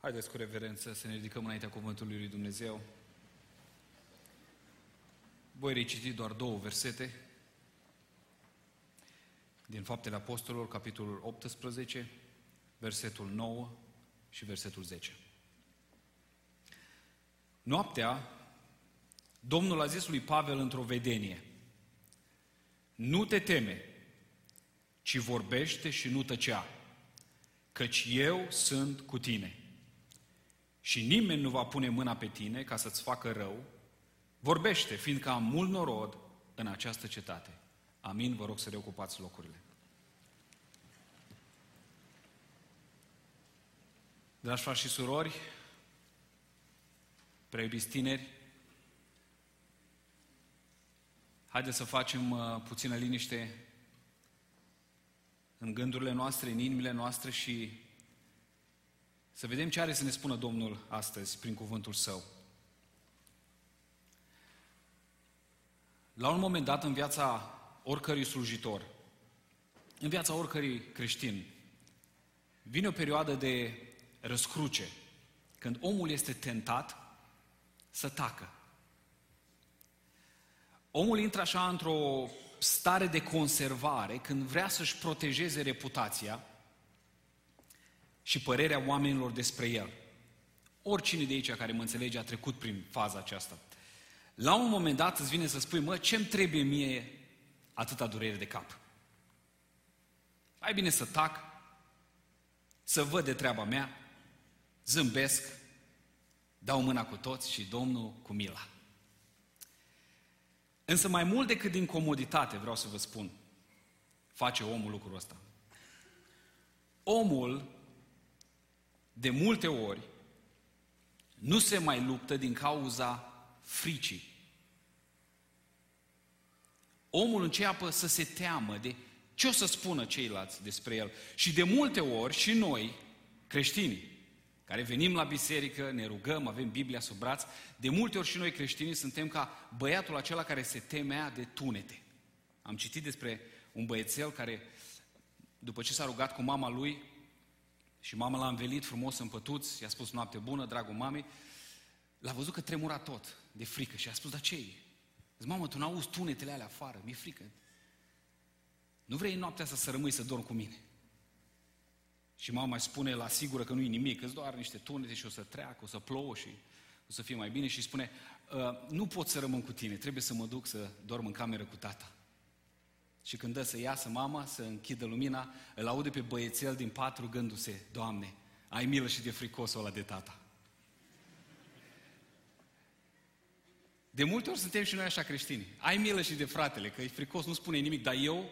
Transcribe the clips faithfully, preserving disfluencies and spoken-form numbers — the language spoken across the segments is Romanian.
Haideți cu reverență să ne ridicăm înaintea cuvântului lui Dumnezeu. Voi reciti doar două versete din Faptele Apostolilor, capitolul optsprezece, versetul nouă și versetul zece. Noaptea, Domnul a zis lui Pavel într-o vedenie: nu te teme, ci vorbește și nu tăcea, căci eu sunt cu tine. Și nimeni nu va pune mâna pe tine ca să-ți facă rău. Vorbește, fiindcă am mult norod în această cetate. Amin, vă rog să reocupați locurile. Dragi frați și surori, prea iubiți tineri, haideți să facem uh, puțină liniște în gândurile noastre, în inimile noastre și să vedem ce are să ne spună Domnul astăzi prin cuvântul Său. La un moment dat în viața oricărui slujitor, în viața oricărui creștin, vine o perioadă de răscruce, când omul este tentat să tacă. Omul intră așa într-o stare de conservare când vrea să-și protejeze reputația și părerea oamenilor despre el. Oricine de aici care mă înțelege a trecut prin faza aceasta. La un moment dat îți vine să spui: mă, ce-mi trebuie mie atâta durere de cap? Mai bine să tac, să văd de treaba mea, zâmbesc, dau mâna cu toți și Domnul cu mila. Însă mai mult decât din comoditate, vreau să vă spun, face omul lucrul ăsta. Omul, de multe ori, nu se mai luptă din cauza fricii. Omul începe să se teamă de ce o să spună ceilalți despre el. Și de multe ori și noi, creștinii, care venim la biserică, ne rugăm, avem Biblia sub braț, de multe ori și noi creștinii suntem ca băiatul acela care se temea de tunete. Am citit despre un băiețel care, după ce s-a rugat cu mama lui și mama l-a învelit frumos în pătuți, i-a spus noapte bună, dragul mamei, l-a văzut că tremura tot de frică și a spus: dar ce-i? Zic: mamă, tu n-auzi tunetele alea afară, mi-e frică. Nu vrei noaptea asta să rămâi să dormi cu mine? Și mama îi spune, la asigură că nu-i nimic, că-s doar niște tunete și o să treacă, o să plouă și o să fie mai bine. Și îi spune: nu pot să rămân cu tine, trebuie să mă duc să dorm în cameră cu tata. Și când dă să iasă mama, să închidă lumina, îl aude pe băiețel din pat rugându-se: Doamne, ai milă și de fricosul ăla de tata. De multe ori suntem și noi așa creștini. Ai milă și de fratele, că e fricos, nu spune nimic, dar eu...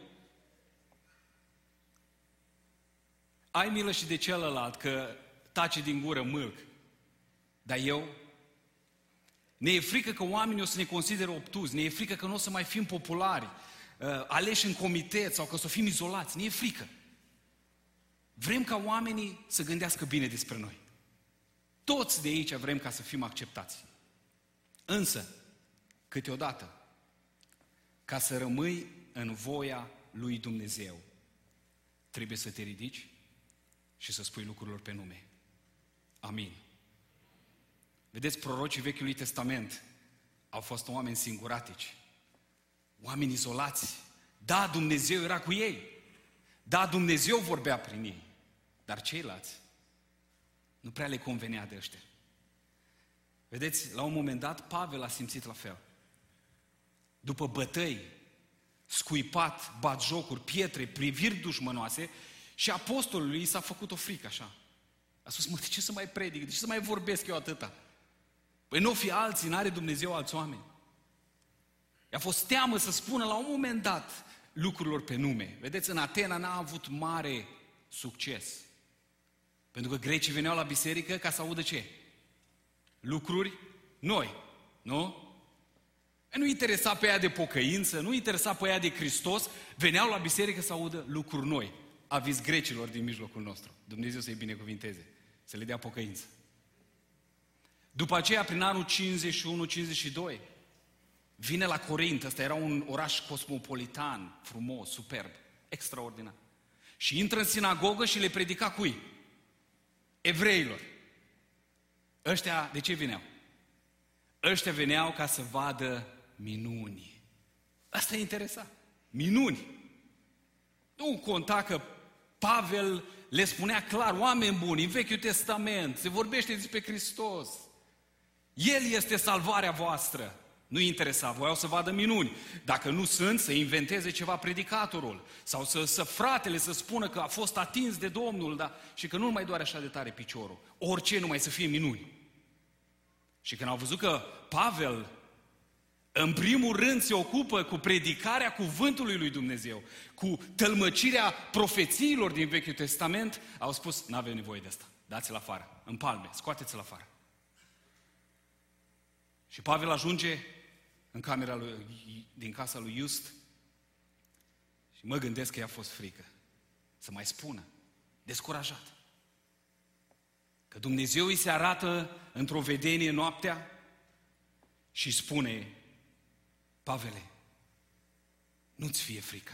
Ai milă și de celălalt, că tace din gură mâlc, dar eu... Ne e frică că oamenii o să ne consideră obtuzi, ne e frică că nu o să mai fim populari, aleși în comitet sau că o să fim izolați, ne e frică. Vrem ca oamenii să gândească bine despre noi. Toți de aici vrem ca să fim acceptați. Însă, câteodată, ca să rămâi în voia lui Dumnezeu, trebuie să te ridici și să spui lucrurilor pe nume. Amin. Vedeți, prorocii Vechiului Testament au fost oameni singuratici, oameni izolați. Da, Dumnezeu era cu ei. Da, Dumnezeu vorbea prin ei. Dar ceilalți nu prea le convenea de ăștia. Vedeți, la un moment dat, Pavel a simțit la fel. După bătăi, scuipat, batjocuri, pietre, priviri dușmănoase, și apostolului i s-a făcut o frică așa. A spus: mă, de ce să mai predic? De ce să mai vorbesc eu atâta? Păi nu fi alții, n-are Dumnezeu alți oameni. I-a fost teamă să spună la un moment dat lucrurilor pe nume. Vedeți, în Atena n-a avut mare succes. Pentru că grecii veneau la biserică ca să audă ce? Lucruri noi, nu? Nu interesa pe ea de pocăință, nu interesa pe ea de Hristos, veneau la biserică să audă lucruri noi. Aviz grecilor din mijlocul nostru. Dumnezeu să-i binecuvinteze, să le dea pocăință. După aceea, prin anul cincizeci și unu cincizeci și doi, vine la Corint, ăsta era un oraș cosmopolitan, frumos, superb, extraordinar. Și intră în sinagogă și le predica cui? Evreilor. Ăștia de ce veneau? Ăștia veneau ca să vadă minuni. Asta e interesant. Minuni. Nu conta că Pavel le spunea clar, oameni buni, în Vechiul Testament se vorbește despre Hristos. El este salvarea voastră. Nu-i interesa, voiau să vadă minuni. Dacă nu sunt, să inventeze ceva predicatorul. Sau să, să fratele să spună că a fost atins de Domnul, da? Și că nu mai doare așa de tare piciorul. Orice, numai să fie minuni. Și când au văzut că Pavel, în primul rând, se ocupă cu predicarea cuvântului lui Dumnezeu, cu tălmăcirea profețiilor din Vechiul Testament, au spus, n-avem nevoie de asta, dați-l afară, în palme, scoateți-l afară. Și Pavel ajunge în camera lui, din casa lui Iust și mă gândesc că i-a fost frică să mai spună, descurajat. Că Dumnezeu îi se arată într-o vedenie noaptea și spune, Pavele, nu-ți fie frică.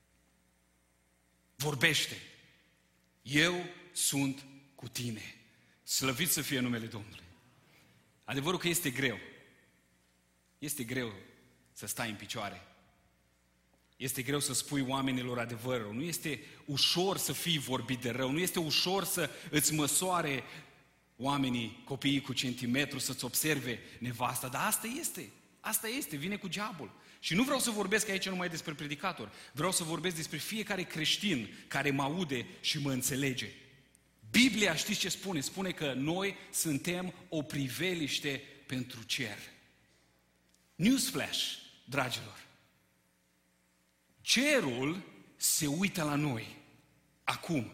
Vorbește. Eu sunt cu tine. Slăvit să fie numele Domnului. Adevărul că este greu. Este greu să stai în picioare. Este greu să spui oamenilor adevărul. Nu este ușor să fii vorbit de rău. Nu este ușor să îți măsoare oamenii, copiii cu centimetru, să-ți observe nevasta. Dar asta este. Asta este. Vine cu diavolul. Și nu vreau să vorbesc aici numai despre predicator. Vreau să vorbesc despre fiecare creștin care mă aude și mă înțelege. Biblia, știți ce spune? Spune că noi suntem o priveliște pentru cer. Newsflash, dragilor. Cerul se uită la noi. Acum.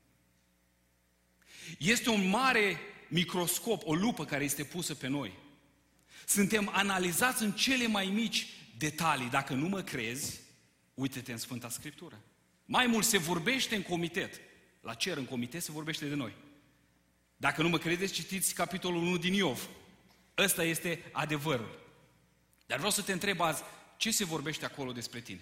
Este un mare microscop, o lupă care este pusă pe noi. Suntem analizați în cele mai mici detalii. Dacă nu mă crezi, uite-te în Sfânta Scriptură. Mai mult se vorbește în comitet. La cer, în comitet, se vorbește de noi. Dacă nu mă credeți, citiți capitolul unu din Iov. Ăsta este adevărul. Dar vreau să te întreb azi, ce se vorbește acolo despre tine?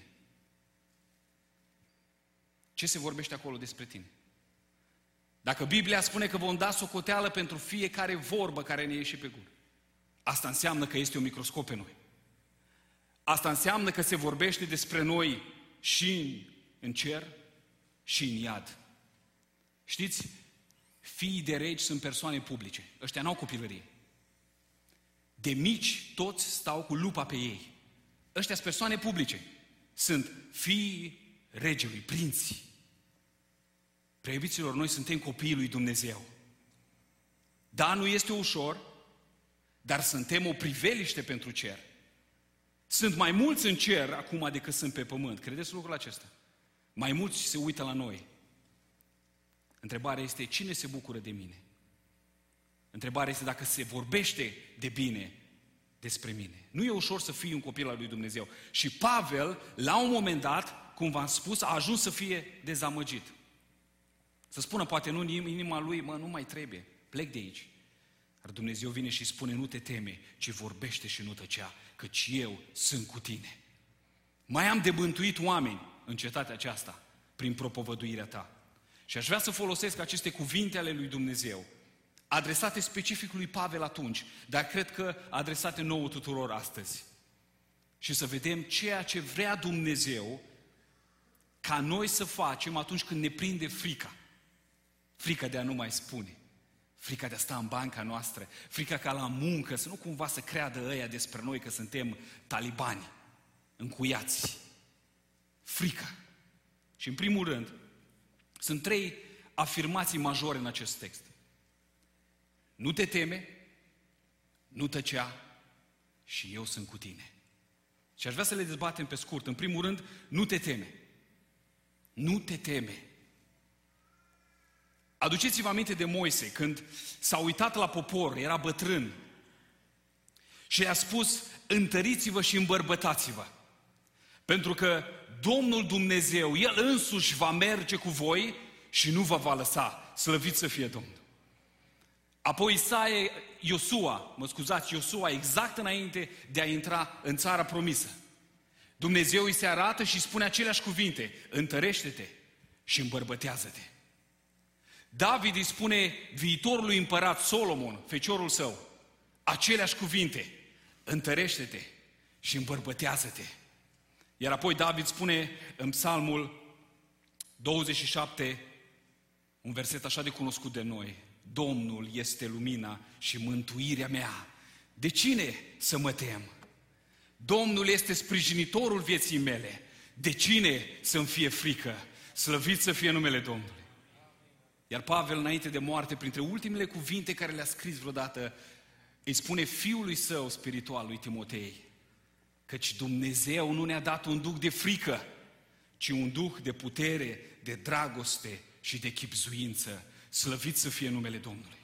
Ce se vorbește acolo despre tine? Dacă Biblia spune că vom da socoteală pentru fiecare vorbă care ne ieși pe gură, asta înseamnă că este un microscop pe noi. Asta înseamnă că se vorbește despre noi și în cer și în iad. Știți, fiii de regi sunt persoane publice. Ăștia n-au copilărie. De mici, toți stau cu lupa pe ei. Ăștia sunt persoane publice. Sunt fiii regelui, prinții. Preiubiților, noi suntem copiii lui Dumnezeu. Da, nu este ușor, dar suntem o priveliște pentru cer. Sunt mai mulți în cer acum decât sunt pe pământ. Credeți lucrul acesta? Mai mulți se uită la noi. Întrebarea este, cine se bucură de mine? Întrebarea este dacă se vorbește de bine despre mine. Nu e ușor să fii un copil al lui Dumnezeu. Și Pavel, la un moment dat, cum v-am spus, a ajuns să fie dezamăgit. Să spună poate nu în inima lui, mă, nu mai trebuie, plec de aici. Dar Dumnezeu vine și spune, nu te teme, ci vorbește și nu tăcea, căci eu sunt cu tine. Mai am de bântuit oameni în cetatea aceasta, prin propovăduirea ta. Și aș vrea să folosesc aceste cuvinte ale lui Dumnezeu, adresate specific lui Pavel atunci, dar cred că adresate nouă tuturor astăzi. Și să vedem ceea ce vrea Dumnezeu ca noi să facem atunci când ne prinde frica. Frica de a nu mai spune. Frica de a sta în banca noastră. Frica ca la muncă, să nu cumva să creadă ăia despre noi că suntem talibani, încuiați. Frica. Și în primul rând, sunt trei afirmații majore în acest text. Nu te teme, nu tăcea și eu sunt cu tine. Și aș vrea să le dezbatem pe scurt. În primul rând, nu te teme. Nu te teme. Aduceți-vă aminte de Moise, când s-a uitat la popor, era bătrân, și i-a spus, întăriți-vă și îmbărbătați-vă, pentru că Domnul Dumnezeu, El însuși va merge cu voi și nu vă va lăsa. Slăvit să fie Domnul. Apoi Isaia, Iosua, mă scuzați, Iosua, exact înainte de a intra în țara promisă. Dumnezeu îi se arată și spune aceleași cuvinte, întărește-te și îmbărbătează-te. David îi spune viitorului împărat Solomon, feciorul său, aceleași cuvinte: întărește-te și îmbărbătează-te. Iar apoi David spune în Psalmul douăzeci și șapte, un verset așa de cunoscut de noi: Domnul este lumina și mântuirea mea. De cine să mă tem? Domnul este sprijinitorul vieții mele. De cine să-mi fie frică? Slăvit să fie numele Domnului. Iar Pavel, înainte de moarte, printre ultimele cuvinte care le-a scris vreodată, îi spune fiului său spiritual, lui Timotei, căci Dumnezeu nu ne-a dat un duh de frică, ci un duh de putere, de dragoste și de chibzuință. Slăvit să fie numele Domnului.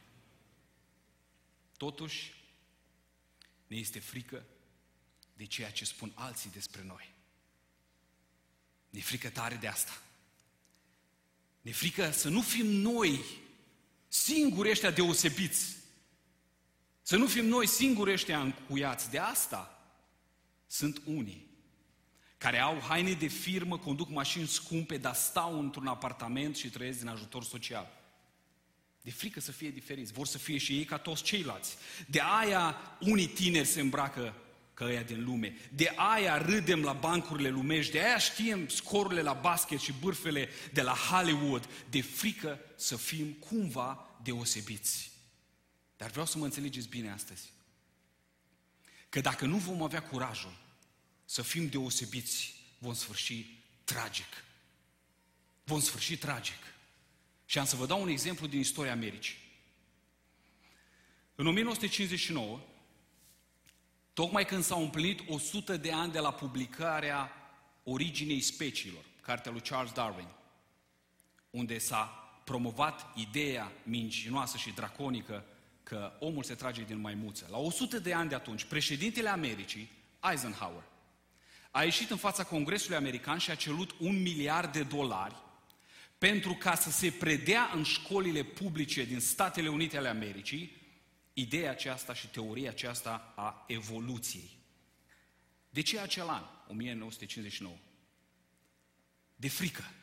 Totuși, ne este frică de ceea ce spun alții despre noi. Ne frică tare de asta. Ne frică să nu fim noi singuri ăștia deosebiți. Să nu fim noi singuri ăștia încuiați. De asta sunt unii care au haine de firmă, conduc mașini scumpe, dar stau într-un apartament și trăiesc din ajutor social. De frică să fie diferiți. Vor să fie și ei ca toți ceilalți. De aia unii tineri se îmbracă ca ăia din lume. De aia râdem la bancurile lumești. De aia știm scorurile la basket și bârfele de la Hollywood. De frică să fim cumva deosebiți. Dar vreau să mă înțelegeți bine astăzi. Că dacă nu vom avea curajul să fim deosebiți, vom sfârși tragic. Vom sfârși tragic. Și am să vă dau un exemplu din istoria Americii. În o mie nouă sute cincizeci și nouă, tocmai când s-au împlinit o sută de ani de la publicarea Originei speciilor, cartea lui Charles Darwin, unde s-a promovat ideea mincinoasă și draconică că omul se trage din maimuță. La o sută de ani de atunci, președintele Americii, Eisenhower, a ieșit în fața Congresului American și a cerut un miliard de dolari pentru ca să se predea în școlile publice din Statele Unite ale Americii ideea aceasta și teoria aceasta a evoluției. De ce acel an, o mie nouă sute cincizeci și nouă? De frică.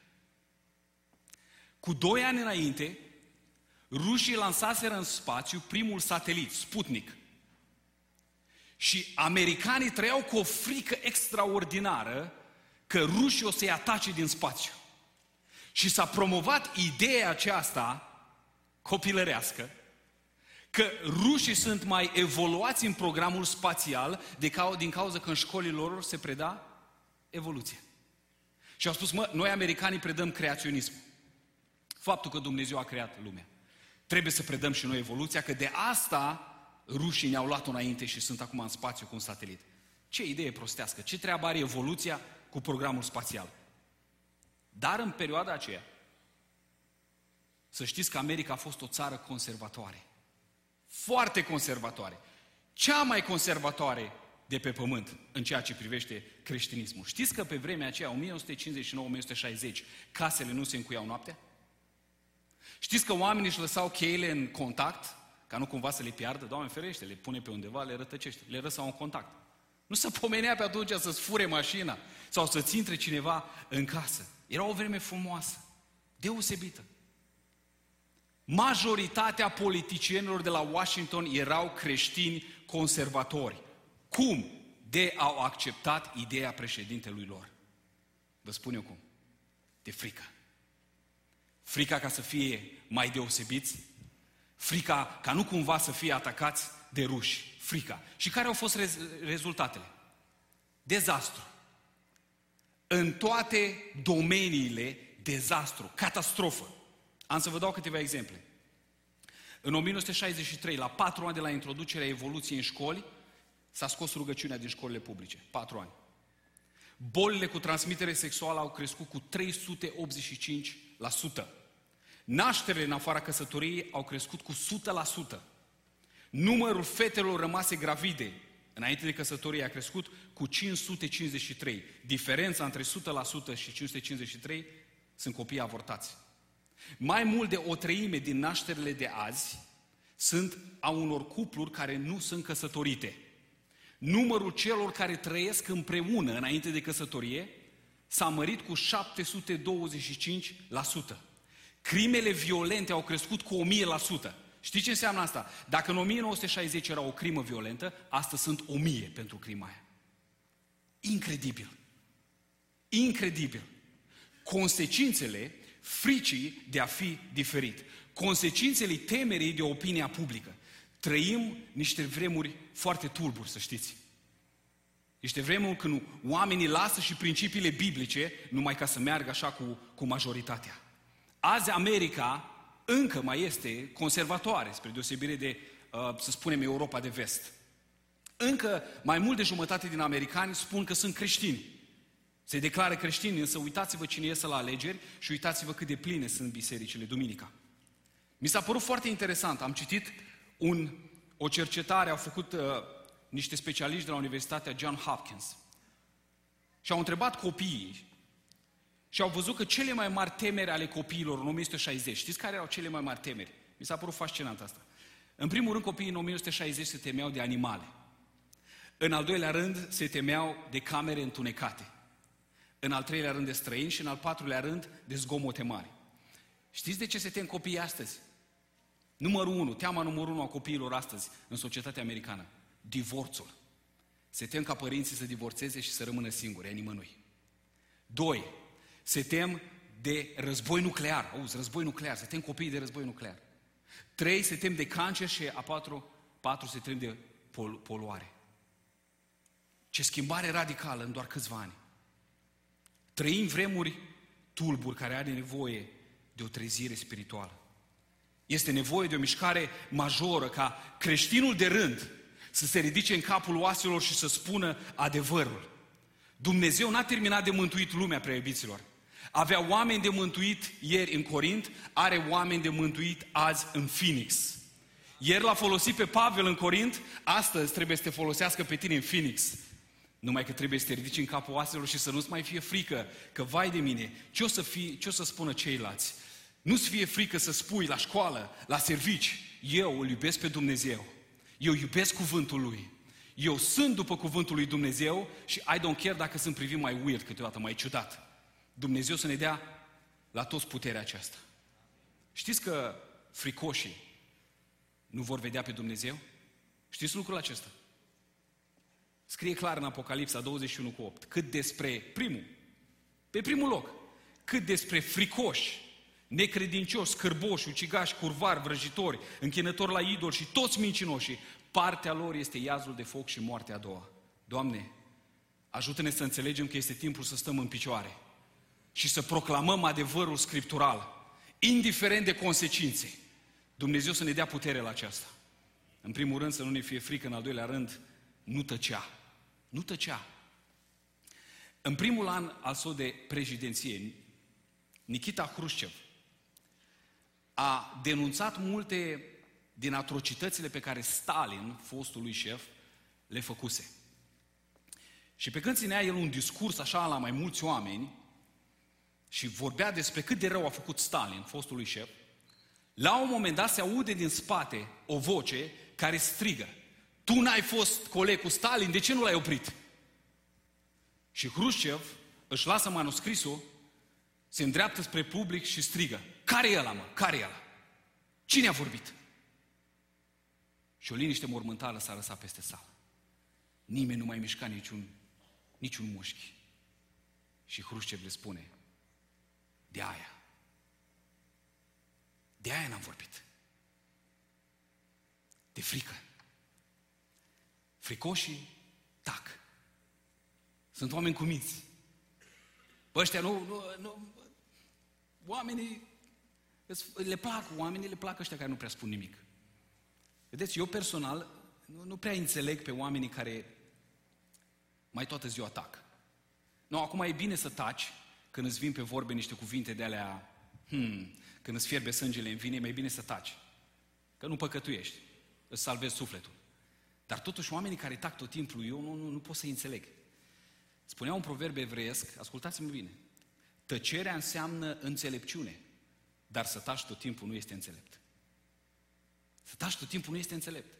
Cu doi ani înainte, rușii lansaseră în spațiu primul satelit, Sputnik. Și americanii trăiau cu o frică extraordinară că rușii o să-i atace din spațiu. Și s-a promovat ideea aceasta copilărească că rușii sunt mai evoluați în programul spațial de cau- din cauza că în școlile lor se preda evoluție. Și au spus, mă, noi americanii predăm creaționism. Faptul că Dumnezeu a creat lumea. Trebuie să predăm și noi evoluția, că de asta rușii ne-au luat înainte și sunt acum în spațiu cu un satelit. Ce idee prostească! Ce treabă are evoluția cu programul spațial? Dar în perioada aceea, să știți că America a fost o țară conservatoare. Foarte conservatoare. Cea mai conservatoare de pe pământ în ceea ce privește creștinismul. Știți că pe vremea aceea, o mie nouă sute cincizeci și nouă - o mie nouă sute șaizeci, casele nu se încuiau noaptea? Știți că oamenii își lăsau cheile în contact, ca nu cumva să le piardă? Doamne ferește, le pune pe undeva, le rătăcește, le lăsau în contact. Nu se pomenea pe atunci să-ți fure mașina sau să-ți intre cineva în casă. Era o vreme frumoasă, deosebită. Majoritatea politicienilor de la Washington erau creștini conservatori. Cum? De au acceptat ideea președintelui lor. Vă spun eu cum. De frică. Frica ca să fie mai deosebiți, frica ca nu cumva să fie atacați de ruși. Frica. Și care au fost rez- rezultatele? Dezastru. În toate domeniile, dezastru, catastrofă. Am să vă dau câteva exemple. În o mie nouă sute șaizeci și trei, la patru ani de la introducerea evoluției în școli, s-a scos rugăciunea din școlile publice. Patru ani. Bolile cu transmitere sexuală au crescut cu trei sute optzeci și cinci la sută. Nașterile în afara căsătoriei au crescut cu o sută la sută. Numărul fetelor rămase gravide înainte de căsătorie a crescut cu cinci sute cincizeci și trei. Diferența între o sută la sută și cinci sute cincizeci și trei sunt copii avortați. Mai mult de o treime din nașterile de azi sunt a unor cupluri care nu sunt căsătorite. Numărul celor care trăiesc împreună înainte de căsătorie s-a mărit cu șapte sute douăzeci și cinci la sută. Crimele violente au crescut cu o mie la sută. Știi ce înseamnă asta? Dacă în o mie nouă sute șaizeci era o crimă violentă, astăzi sunt o mie pentru crima aia. Incredibil. Incredibil. Consecințele fricii de a fi diferit. Consecințele temerii de opinia publică. Trăim niște vremuri foarte tulburi, să știți. Niște vremuri când oamenii lasă și principiile biblice numai ca să meargă așa cu, cu majoritatea. Azi America încă mai este conservatoare, spre deosebire de, uh, să spunem, Europa de Vest. Încă mai mult de jumătate din americani spun că sunt creștini. Se declară creștini, însă uitați-vă cine iese la alegeri și uitați-vă cât de pline sunt bisericile duminica. Mi s-a părut foarte interesant. Am citit un, o cercetare, au făcut uh, niște specialiști de la Universitatea Johns Hopkins și au întrebat copiii și au văzut că cele mai mari temeri ale copiilor în o mie nouă sute șaizeci, știți care erau cele mai mari temeri? Mi s-a părut fascinant asta. În primul rând, copiii în o mie nouă sute șaizeci se temeau de animale. În al doilea rând, se temeau de camere întunecate. În al treilea rând de străini și în al patrulea rând de zgomote mari. Știți de ce se tem copiii astăzi? Numărul unu, teama numărul unu a copiilor astăzi în societatea americană. Divorțul. Se tem ca părinții să divorțeze și să rămână singuri, a nimănui. Doi, se tem de război nuclear. Auzi, război nuclear, se tem copiii de război nuclear. Trei, se tem de cancer și a patru, patru se tem de pol- poluare. Ce schimbare radicală în doar câțiva ani. Trăim vremuri tulburi care are nevoie de o trezire spirituală. Este nevoie de o mișcare majoră ca creștinul de rând să se ridice în capul oaselor și să spună adevărul. Dumnezeu n-a terminat de mântuit lumea, prea iubiților. Avea oameni de mântuit ieri în Corint, are oameni de mântuit azi în Phoenix. Ieri l-a folosit pe Pavel în Corint, astăzi trebuie să te folosească pe tine în Phoenix. Numai că trebuie să te ridici în capul oaselor și să nu-ți mai fie frică că, vai de mine, ce o să, fie, ce o să spună ceilalți? Nu-ți fie frică să spui la școală, la servici, eu îl iubesc pe Dumnezeu, eu iubesc cuvântul Lui, eu sunt după cuvântul lui Dumnezeu și I don't care dacă sunt privit mai weird câteodată, mai ciudat. Dumnezeu să ne dea la toți puterea aceasta. Știți că fricoșii nu vor vedea pe Dumnezeu? Știți lucrul acesta? Scrie clar în Apocalipsa douăzeci și unu cu opt. Cât despre primul, pe primul loc, cât despre fricoși, necredincioși, scârboși, ucigași, curvari, vrăjitori, închinători la idol și toți mincinoșii, partea lor este iazul de foc și moartea a doua. Doamne, ajută-ne să înțelegem că este timpul să stăm în picioare și să proclamăm adevărul scriptural, indiferent de consecințe. Dumnezeu să ne dea putere la aceasta. În primul rând să nu ne fie frică, în al doilea rând, nu tăcea. Nu tăcea. În primul an al său de președinție, Nikita Hrușcev a denunțat multe din atrocitățile pe care Stalin, fostul lui șef, le făcuse. Și pe când ținea el un discurs așa la mai mulți oameni și vorbea despre cât de rău a făcut Stalin, fostul lui șef, la un moment dat se aude din spate o voce care strigă: tu n-ai fost coleg cu Stalin, de ce nu l-ai oprit? Și Hrușcev își lasă manuscrisul, se îndreaptă spre public și strigă: care e ăla, mă? Care e ăla? Cine a vorbit? Și o liniște mormântală s-a lăsat peste sală. Nimeni nu mai mișca niciun, niciun mușchi. Și Hrușcev le spune: de aia. De aia n-am vorbit. De frică. Fricoșii tac. Sunt oameni cuminți. Bă, ăștia nu, nu, nu... Oamenii le plac, oamenii le plac ăștia care nu prea spun nimic. Vedeți, eu personal nu, nu prea înțeleg pe oamenii care mai toată ziua tac. Nu, acum e bine să taci când îți vin pe vorbe niște cuvinte de alea, hmm, când îți fierbe sângele în vine, e mai bine să taci. Că nu păcătuiești, îți salvezi sufletul. Dar totuși oamenii care tac tot timpul, eu nu, nu, nu pot să-i înțeleg. Spunea un proverb evreiesc, ascultați-mă bine: tăcerea înseamnă înțelepciune, dar să taci tot timpul nu este înțelept. Să taci tot timpul nu este înțelept.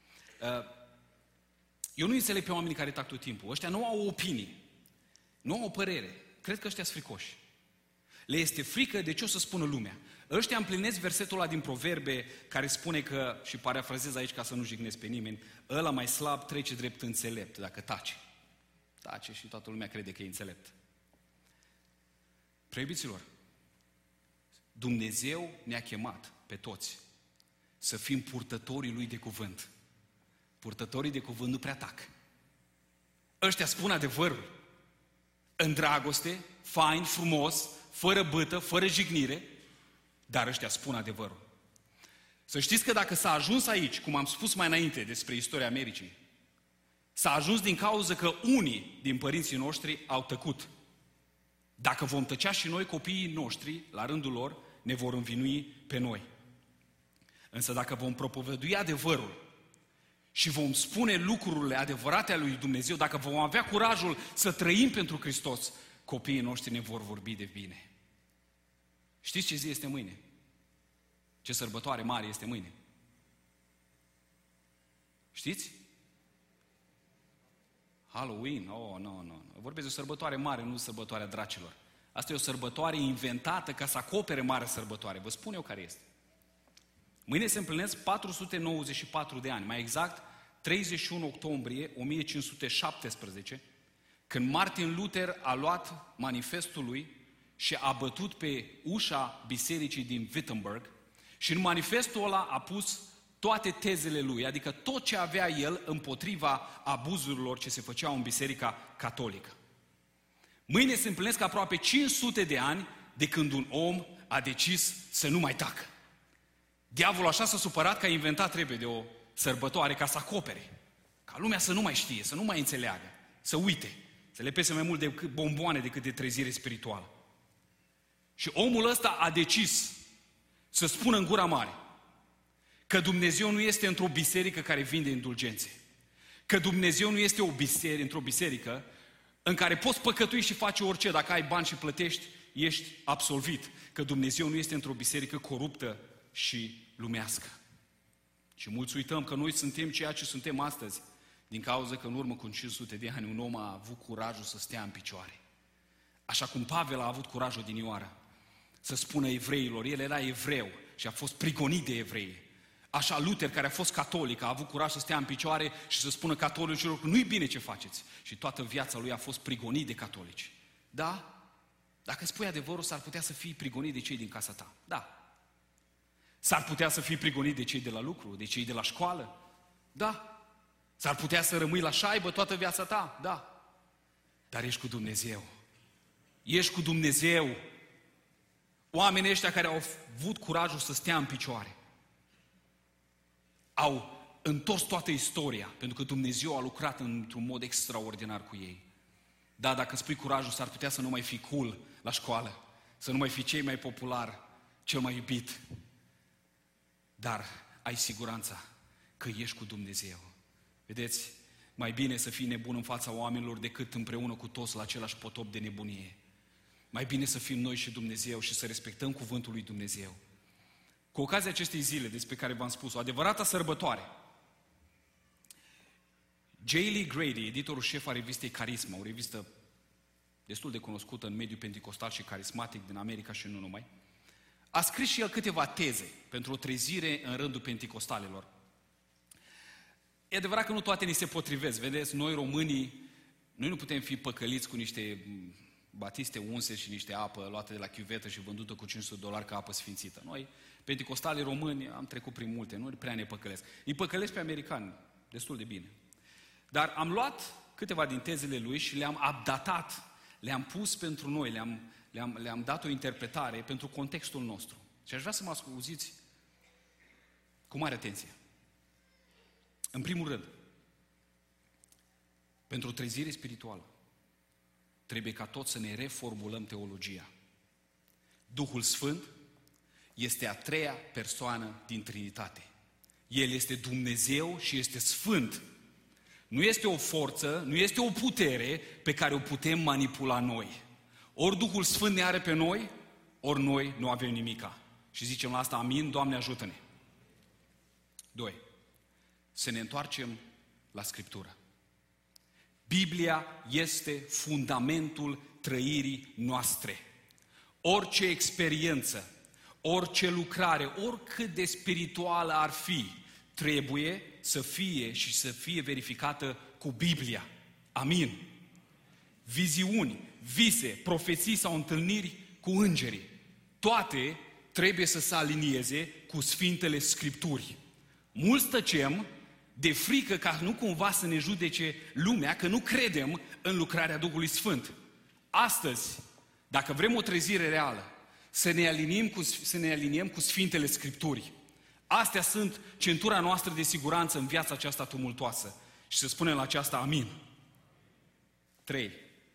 Eu nu înțeleg pe oamenii care tac tot timpul. Ăștia nu au o opinie, nu au o părere. Cred că ăștia sunt fricoși. Le este frică de ce o să spună lumea. Ăștia împlinesc versetul ăla din Proverbe care spune că, și parafrazez aici ca să nu jignesc pe nimeni, ăla mai slab trece drept înțelept dacă tace. Tace și toată lumea crede că e înțelept. Preiubiților, Dumnezeu ne-a chemat pe toți să fim purtătorii Lui de cuvânt. Purtătorii de cuvânt nu prea tac. Ăștia spun adevărul. În dragoste, fain, frumos, fără bâtă, fără jignire, dar ăștia spun adevărul. Să știți că dacă s-a ajuns aici, cum am spus mai înainte despre istoria Americii, s-a ajuns din cauza că unii din părinții noștri au tăcut. Dacă vom tăcea și noi, copiii noștri, la rândul lor, ne vor învinui pe noi. Însă dacă vom propovădui adevărul și vom spune lucrurile adevărate ale lui Dumnezeu, dacă vom avea curajul să trăim pentru Hristos, copiii noștri ne vor vorbi de bine. Știți ce zi este mâine? Ce sărbătoare mare este mâine? Știți? Halloween? Oh, nu, nu. Vorbesc de o sărbătoare mare, nu sărbătoarea dracilor. Asta e o sărbătoare inventată ca să acopere mare sărbătoare. Vă spun eu care este. Mâine se împlinesc patru sute nouăzeci și patru de ani, mai exact treizeci și unu octombrie o mie cinci sute șaptesprezece, când Martin Luther a luat manifestul lui și a bătut pe ușa bisericii din Wittenberg și în manifestul ăla a pus toate tezele lui, adică tot ce avea el împotriva abuzurilor ce se făceau în biserica catolică. Mâine se împlinesc aproape cinci sute de ani de când un om a decis să nu mai tacă. Diavolul așa s-a supărat că a inventat repede o sărbătoare ca să acopere, ca lumea să nu mai știe, să nu mai înțeleagă, să uite, să le pese mai mult de bomboane decât de trezire spirituală. Și omul ăsta a decis să spună în gura mare că Dumnezeu nu este într-o biserică care vinde indulgențe, că Dumnezeu nu este o biserică, într-o biserică în care poți păcătui și faci orice, dacă ai bani și plătești, ești absolvit, că Dumnezeu nu este într-o biserică coruptă și lumească. Și mulți uităm că noi suntem ceea ce suntem astăzi, din cauza că în urmă cu cinci sute de ani un om a avut curajul să stea în picioare. Așa cum Pavel a avut curajul odinioară să spună evreilor, el era evreu și a fost prigonit de evrei. Așa Luther, care a fost catolic, a avut curaj să stea în picioare și să spună catolicilor că nu-i bine ce faceți. Și toată viața lui a fost prigonit de catolici. Da? Dacă spui adevărul, s-ar putea să fii prigonit de cei din casa ta. Da. S-ar putea să fii prigonit de cei de la lucru, de cei de la școală. Da. S-ar putea să rămâi la șaibă toată viața ta. Da. Dar ești cu Dumnezeu. Ești cu Dumnezeu. Oamenii ăștia care au avut curajul să stea în picioare au întors toată istoria, pentru că Dumnezeu a lucrat într-un mod extraordinar cu ei. Da, dacă spui curajul, s-ar putea să nu mai fii cool la școală, să nu mai fii cel mai popular, cel mai iubit, dar ai siguranța că ești cu Dumnezeu. Vedeți, mai bine să fii nebun în fața oamenilor decât împreună cu toți la același potop de nebunie. Mai bine să fim noi și Dumnezeu și să respectăm cuvântul lui Dumnezeu. Cu ocazia acestei zile despre care v-am spus, o adevărată sărbătoare, J. Lee Grady, editorul șef a revistei Carisma, o revistă destul de cunoscută în mediul penticostal și carismatic din America și nu numai, a scris și el câteva teze pentru o trezire în rândul penticostalelor. E adevărat că nu toate ni se potrivesc. Vedeți, noi românii, noi nu putem fi păcăliți cu niște batiste unse și niște apă luată de la chiuvetă și vândută cu cinci sute de dolari ca apă sfințită. Noi, penticostalii români, am trecut prin multe, nu prea ne păcălesc. Îi păcălesc pe americani destul de bine. Dar am luat câteva din tezele lui și le-am updatat, le-am pus pentru noi, le-am, le-am, le-am dat o interpretare pentru contextul nostru. Și aș vrea să mă auziți cu mare atenție. În primul rând, pentru o trezire spirituală, trebuie ca toți să ne reformulăm teologia. Duhul Sfânt este a treia persoană din Trinitate. El este Dumnezeu și este Sfânt. Nu este o forță, nu este o putere pe care o putem manipula noi. Ori Duhul Sfânt ne are pe noi, ori noi nu avem nimica. Și zicem la asta, amin, Doamne ajută-ne. Doi. Să ne întoarcem la Scriptură. Biblia este fundamentul trăirii noastre. Orice experiență, orice lucrare, oricât de spirituală ar fi, trebuie să fie și să fie verificată cu Biblia. Amin. Viziuni, vise, profeții sau întâlniri cu îngerii, toate trebuie să se alinieze cu Sfintele Scripturi. Mulți tăcem de frică ca nu cumva să ne judece lumea, că nu credem în lucrarea Duhului Sfânt. Astăzi, dacă vrem o trezire reală, să ne aliniem cu, să ne aliniem cu Sfintele Scripturi. Astea sunt centura noastră de siguranță în viața aceasta tumultoasă. Și să spunem la aceasta amin. Trei.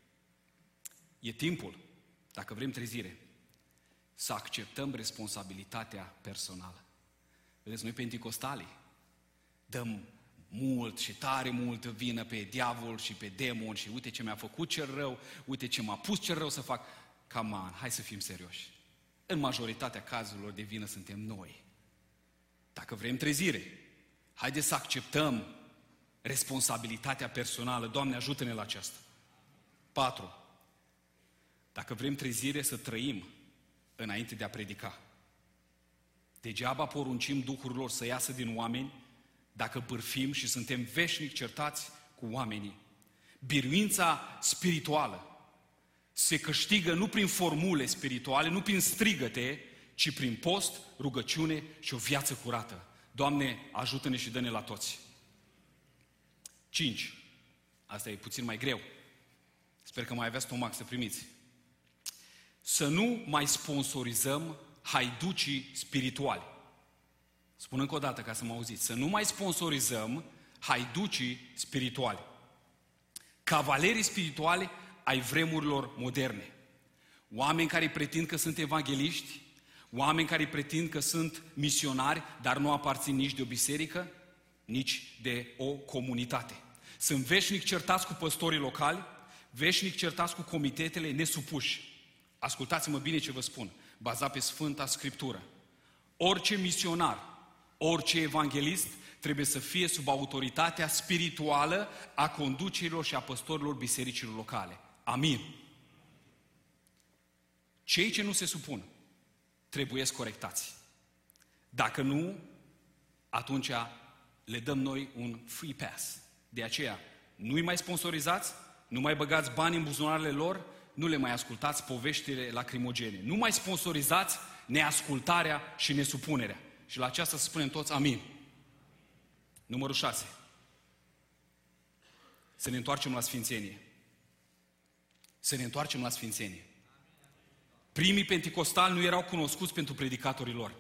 E timpul, dacă vrem trezire, să acceptăm responsabilitatea personală. Vedeți, noi penticostalii dăm mult și tare mult vină pe diavol și pe demon și uite ce mi-a făcut cel rău, uite ce m-a pus cel rău să fac. Come on, hai să fim serioși. În majoritatea cazurilor de vină suntem noi. Dacă vrem trezire, haideți să acceptăm responsabilitatea personală. Doamne, ajută-ne la aceasta. Patru. Dacă vrem trezire, să trăim înainte de a predica. Degeaba poruncim duhurilor să iasă din oameni dacă bârfim și suntem veșnic certați cu oamenii. Biruința spirituală se câștigă nu prin formule spirituale, nu prin strigăte, ci prin post, rugăciune și o viață curată. Doamne, ajută-ne și dă-ne la toți. Cinci. Asta e puțin mai greu. Sper că mai aveți stomac să primiți. Să nu mai sponsorizăm haiducii spirituali. Spun încă o dată ca să mă auziți. Să nu mai sponsorizăm haiducii spirituali. Cavalerii spirituali ai vremurilor moderne. Oameni care pretind că sunt evangeliști, oameni care pretind că sunt misionari, dar nu aparțin nici de o biserică, nici de o comunitate. Sunt veșnic certați cu păstorii locali, veșnic certați cu comitetele nesupuși. Ascultați-mă bine ce vă spun, bazat pe Sfânta Scriptură. Orice misionar, orice evanghelist trebuie să fie sub autoritatea spirituală a conducerilor și a păstorilor bisericilor locale. Amin. Cei ce nu se supun trebuiesc corectați. Dacă nu, atunci le dăm noi un free pass. De aceea, nu-i mai sponsorizați, nu mai băgați bani în buzunarele lor, nu le mai ascultați poveștile lacrimogene. Nu mai sponsorizați neascultarea și nesupunerea. Și la aceasta să spunem toți amin. Numărul șase. Să ne întoarcem la sfințenie. Să ne întoarcem la sfințenie. Primii penticostali nu erau cunoscuți pentru predicatorii lor.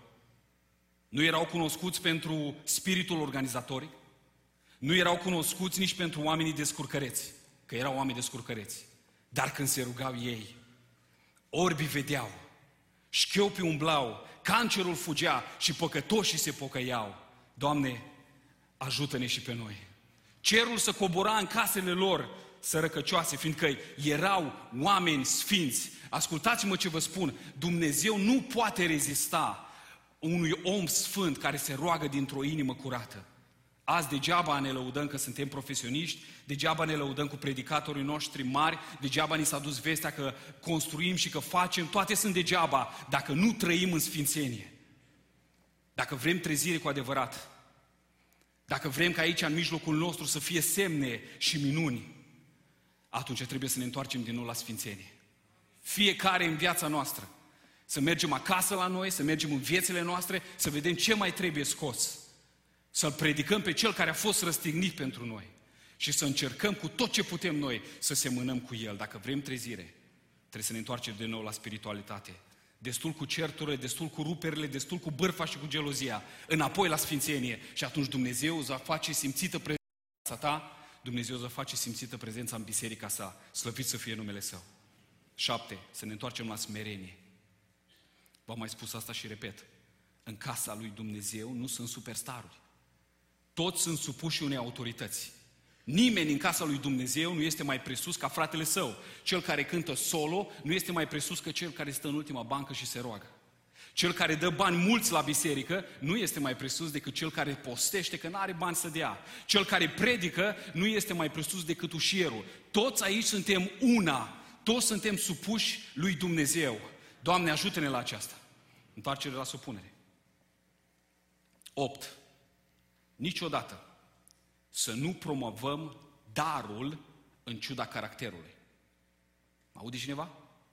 Nu erau cunoscuți pentru spiritul organizatoric. Nu erau cunoscuți nici pentru oamenii descurcăreți, că erau oameni descurcăreți. Dar când se rugau ei, orbii vedeau, șchiopii umblau, cancerul fugea și păcătoșii se pocăiau. Doamne, ajută-ne și pe noi. Cerul să cobora în casele lor sărăcăcioase, fiindcă erau oameni sfinți. Ascultați-mă ce vă spun, Dumnezeu nu poate rezista unui om sfânt care se roagă dintr-o inimă curată. Azi degeaba ne lăudăm că suntem profesioniști, degeaba ne lăudăm cu predicatorii noștri mari, degeaba ni s-a dus vestea că construim și că facem, toate sunt degeaba dacă nu trăim în sfințenie. Dacă vrem trezire cu adevărat, dacă vrem ca aici în mijlocul nostru să fie semne și minuni, atunci trebuie să ne întoarcem din nou la sfințenie. Fiecare în viața noastră. Să mergem acasă la noi, să mergem în viețile noastre, să vedem ce mai trebuie scos. Să-L predicăm pe Cel care a fost răstignit pentru noi. Și să încercăm cu tot ce putem noi să semănăm cu El. Dacă vrem trezire, trebuie să ne întoarcem din nou la spiritualitate. Destul cu certurile, destul cu ruperile, destul cu bârfa și cu gelozia. Înapoi la sfințenie. Și atunci Dumnezeu îți va face simțită prezența ta, Dumnezeu îți va face simțită prezența în biserica sa. Slăvit să fie numele Său. Șapte. Să ne întoarcem la smerenie. V-am mai spus asta și repet. În casa lui Dumnezeu nu sunt superstaruri. Toți sunt supuși unei autorități. Nimeni în casa lui Dumnezeu nu este mai presus ca fratele său. Cel care cântă solo nu este mai presus ca cel care stă în ultima bancă și se roagă. Cel care dă bani mulți la biserică nu este mai presus decât cel care postește că nu are bani să dea. Cel care predică nu este mai presus decât ușierul. Toți aici suntem una. Toți suntem supuși lui Dumnezeu. Doamne, ajută-ne la aceasta. Întoarcere la supunere. opt. Niciodată să nu promovăm darul în ciuda caracterului. Aude cineva?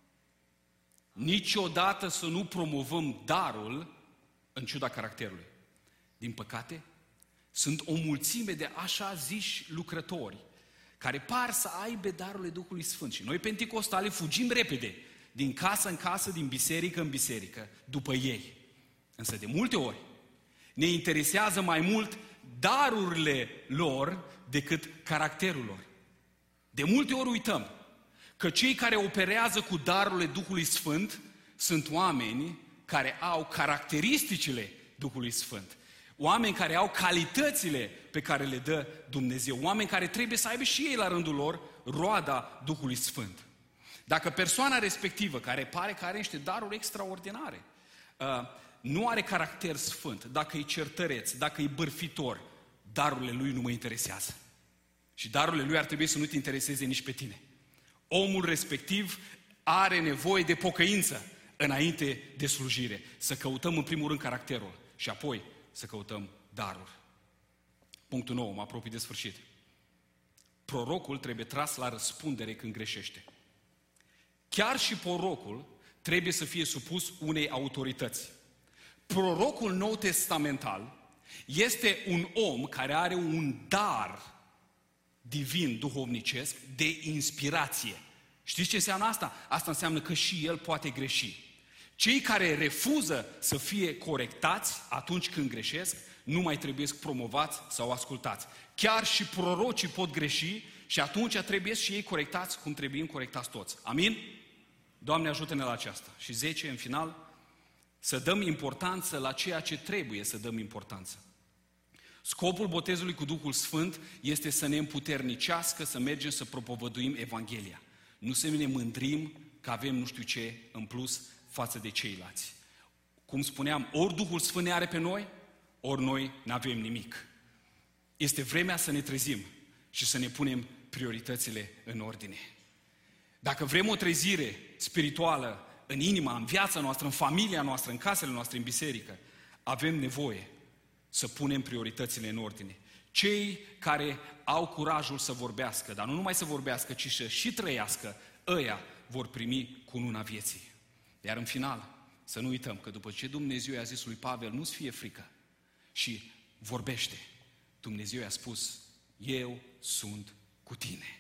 Niciodată să nu promovăm darul în ciuda caracterului. Din păcate, sunt o mulțime de așa ziși lucrători care par să aibă darurile Duhului Sfânt. Și noi, penticostali, fugim repede din casă în casă, din biserică în biserică, după ei. Însă de multe ori ne interesează mai mult darurile lor decât caracterul lor. De multe ori uităm că cei care operează cu darurile Duhului Sfânt sunt oameni care au caracteristicile Duhului Sfânt. Oameni care au calitățile pe care le dă Dumnezeu. Oameni care trebuie să aibă și ei la rândul lor roada Duhului Sfânt. Dacă persoana respectivă, care pare că are niște daruri extraordinare, nu are caracter sfânt, dacă e certăreț, dacă e bârfitor, darurile lui nu mă interesează. Și darurile lui ar trebui să nu te intereseze nici pe tine. Omul respectiv are nevoie de pocăință înainte de slujire. Să căutăm în primul rând caracterul și apoi să căutăm darul. Punctul nouă, mă apropii de sfârșit. Prorocul trebuie tras la răspundere când greșește. Chiar și prorocul trebuie să fie supus unei autorități. Prorocul nou testamental este un om care are un dar divin, duhovnicesc, de inspirație. Știți ce înseamnă asta? Asta înseamnă că și el poate greși. Cei care refuză să fie corectați atunci când greșesc, nu mai trebuie promovați sau ascultați. Chiar și prorocii pot greși și atunci trebuie și ei corectați cum trebuie corectați toți. Amin? Doamne, ajută-ne la aceasta. Și zece, în final, să dăm importanță la ceea ce trebuie să dăm importanță. Scopul botezului cu Duhul Sfânt este să ne împuternicească, să mergem să propovăduim Evanghelia. Nu să ne mândrim că avem nu știu ce în plus față de ceilalți. Cum spuneam, ori Duhul Sfânt ne are pe noi, ori noi n-avem nimic. Este vremea să ne trezim și să ne punem prioritățile în ordine. Dacă vrem o trezire spirituală în inima, în viața noastră, în familia noastră, în casele noastre, în biserică, avem nevoie să punem prioritățile în ordine. Cei care au curajul să vorbească, dar nu numai să vorbească, ci să și trăiască, ăia vor primi cununa vieții. Iar în final, să nu uităm că după ce Dumnezeu i-a zis lui Pavel, nu-ți fie frică și vorbește, Dumnezeu i-a spus, eu sunt cu tine.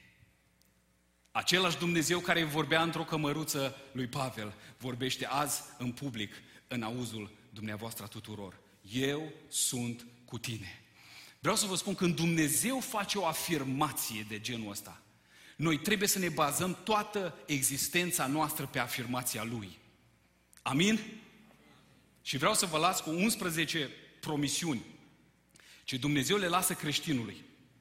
Același Dumnezeu care vorbea într-o cămăruță lui Pavel, vorbește azi în public, în auzul dumneavoastră tuturor. Eu sunt cu tine. Vreau să vă spun, când Dumnezeu face o afirmație de genul ăsta, noi trebuie să ne bazăm toată existența noastră pe afirmația Lui. Amin? Și vreau să vă las cu unsprezece promisiuni ce Dumnezeu le lasă creștinului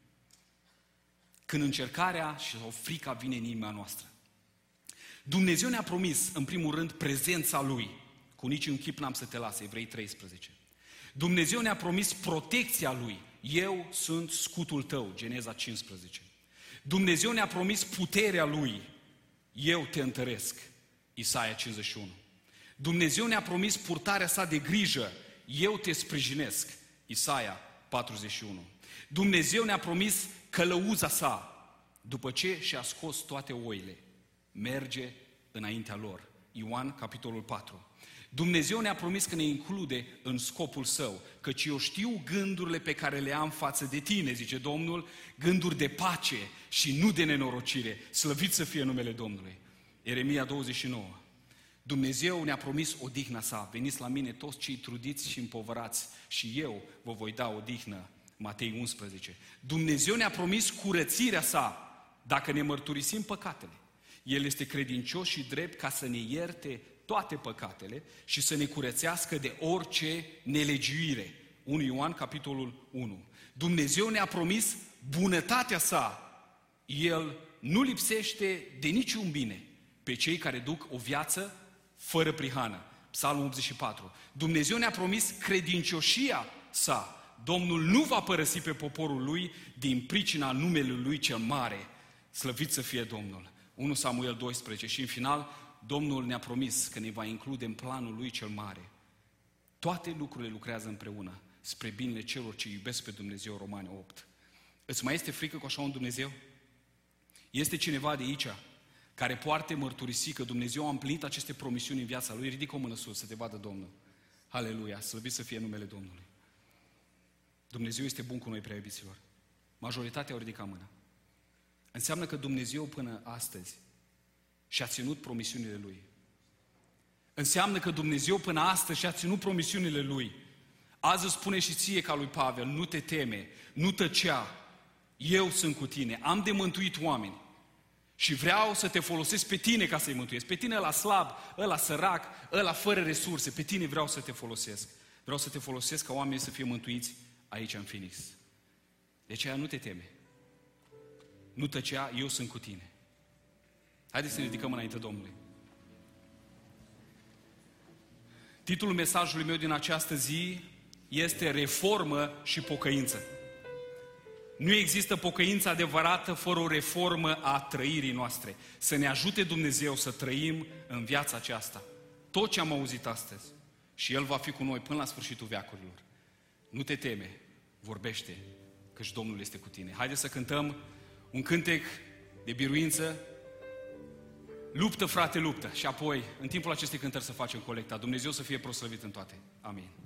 când încercarea și o frica vine în inima noastră. Dumnezeu ne-a promis, în primul rând, prezența Lui. Cu niciun chip n-am să te las, Evrei treisprezece. Dumnezeu ne-a promis protecția Lui. Eu sunt scutul tău, Geneza cincisprezece. Dumnezeu ne-a promis puterea Lui. Eu te întăresc, Isaia cincizeci și unu. Dumnezeu ne-a promis purtarea sa de grijă. Eu te sprijinesc, Isaia patruzeci și unu. Dumnezeu ne-a promis călăuza sa. După ce și-a scos toate oile, merge înaintea lor. Ioan, capitolul patru. Dumnezeu ne-a promis că ne include în scopul Său, căci eu știu gândurile pe care le am față de tine, zice Domnul, gânduri de pace și nu de nenorocire. Slăvit să fie numele Domnului. Ieremia douăzeci și nouă. Dumnezeu ne-a promis odihna sa. Veniți la mine toți cei trudiți și împovărați și eu vă voi da odihnă. Matei unsprezece. Dumnezeu ne-a promis curățirea sa dacă ne mărturisim păcatele. El este credincios și drept ca să ne ierte toate păcatele și să ne curățească de orice nelegiuire. unu Ioan, capitolul unu. Dumnezeu ne-a promis bunătatea sa. El nu lipsește de niciun bine pe cei care duc o viață fără prihană. Psalmul optzeci și patru. Dumnezeu ne-a promis credincioșia sa. Domnul nu va părăsi pe poporul lui din pricina numelui lui cel mare. Slăvit să fie Domnul. unu Samuel doisprezece. Și în final, Domnul ne-a promis că ne va include în planul lui cel mare. Toate lucrurile lucrează împreună spre binele celor ce iubesc pe Dumnezeu, Romani opt. Îți mai este frică cu așa un Dumnezeu? Este cineva de aici care poate mărturisi că Dumnezeu a împlinit aceste promisiuni în viața lui? Ridică o mână sus să te vadă Domnul. Aleluia, slăvit să fie numele Domnului. Dumnezeu este bun cu noi, prea iubiților. Majoritatea au ridicat mâna. Înseamnă că Dumnezeu până astăzi și-a ținut promisiunile Lui. Înseamnă că Dumnezeu până astăzi și-a ținut promisiunile Lui. Azi îți spune și ție ca lui Pavel, nu te teme, nu tăcea, eu sunt cu tine, am de mântuit oameni și vreau să te folosesc pe tine ca să-i mântuiesc. Pe tine ăla slab, ăla sărac, ăla fără resurse, pe tine vreau să te folosesc. Vreau să te folosesc ca oamenii să fie mântuiți aici în Phoenix. De aceea nu te teme. Nu tăcea, eu sunt cu tine. Haideți să ne ridicăm înainte Domnului. Titlul mesajului meu din această zi este Reformă și pocăință. Nu există pocăință adevărată fără o reformă a trăirii noastre. Să ne ajute Dumnezeu să trăim în viața aceasta tot ce am auzit astăzi. Și El va fi cu noi până la sfârșitul veacurilor. Nu te teme, vorbește, căci Domnul este cu tine. Haideți să cântăm un cântec de biruință. Luptă, frate, luptă. Și apoi, în timpul acestei cântări să facem colecta. Dumnezeu să fie proslăvit în toate. Amin.